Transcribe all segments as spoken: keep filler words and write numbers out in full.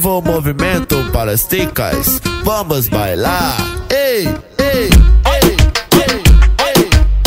Viva o movimento para as ticas, vamos bailar. Ei, ei, ei, ei, ei.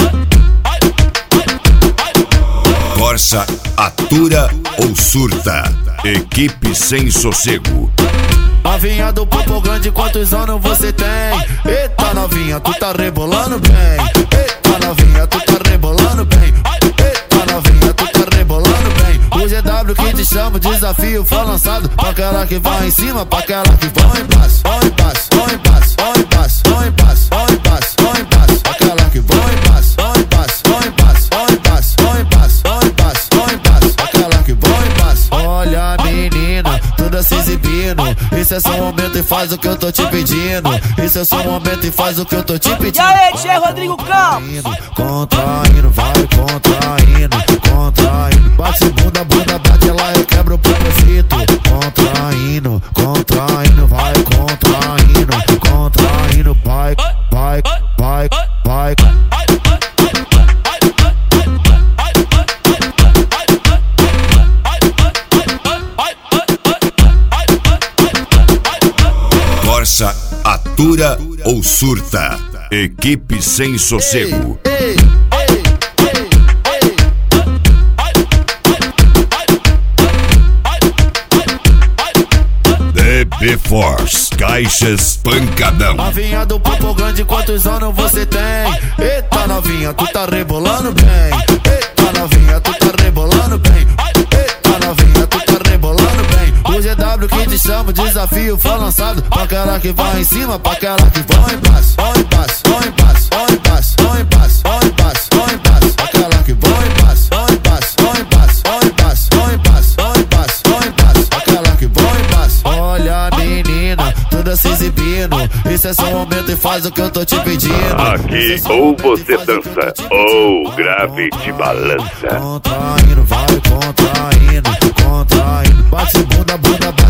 Corsa atura ou surta? Equipe sem sossego. Novinha do popo grande, quantos anos você tem? Eita novinha, tu tá rebolando bem. Eita novinha, tu tá rebolando bem. Eita novinha, tu tá rebolando bem. O G W que te chama, o desafio foi lançado pra aquela que vai em cima, pra aquela que vai em baixo. Vai em baixo, vai em baixo, vai em baixo, vai em baixo, vai em baixo, vai em baixo. Aquela que vai em baixo, vai em baixo, vai em baixo, vai em baixo, vai em baixo, vai em baixo, vai em baixo. Aquela que vai em baixo. Olha menina, toda se exibindo. Isso é só um momento e faz o que eu tô te pedindo. Isso é só um momento e faz o que eu tô te pedindo. E aí, Tchê Rodrigo Campos? Contraindo, vai contraindo, contraindo. Bate bunda, bunda, bate, ela requebra o propósito. Contraindo, contraindo, vai contraindo, contraindo, vai, vai, vai, vai. Corsa atura ou surta? Equipe sem sossego. Ei, ei, ei, ei. D B Force, caixas pancadão. Novinha do popo grande, quantos anos você tem? Eita novinha, tu tá rebolando bem. Eita novinha, tu tá rebolando bem. Eita novinha, tu tá rebolando bem. O G W que te chama, o desafio foi lançado pra aquela que vai em cima, pra aquela que vai em baixo. Vai em baixo, vai em baixo, vai em baixo, vai em baixo, vai em baixo, vai em baixo. Aquela que vai em baixo, vai em baixo, vai em baixo, vai em baixo, vai em baixo, vai em baixo, vai em baixo. Aquela que vai em baixo. Olha menina, toda se exibindo. Isso é só um momento e faz o que eu tô te pedindo. Aqui ou você dança ou grave te balança. Contraindo, vai contraindo, contraindo. Bate bunda, bunda, bate.